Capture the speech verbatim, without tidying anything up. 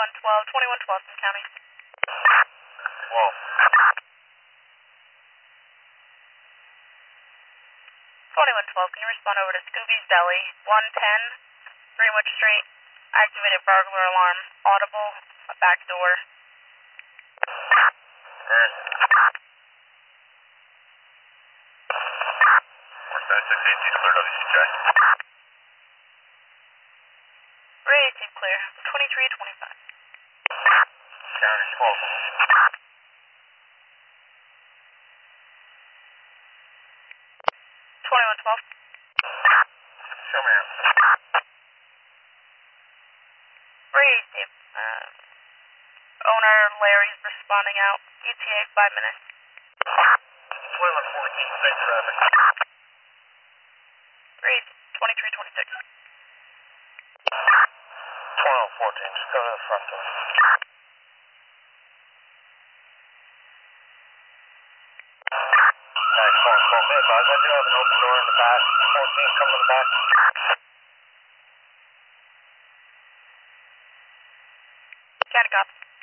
twenty-one twelve, twenty-one twelve from county. Whoa. twenty-one twelve, can you respond over to Scooby's Deli, one ten Greenwich Street, activated burglar alarm, audible, a back door. Alright. Where's that six eighteen clear W C J? three eighteen clear, twenty-three twenty-five. County twelve. twenty-one twelve. Show me out. three eighteen. Uh, owner Larry's responding out. E T A five minutes. twenty-one fourteen, same traffic. three twenty-three twenty-six. twenty-one fourteen, just go to the front door. Nice, four, four, me advise, I do have an open door in the back. fourteen, come to the back. County cop.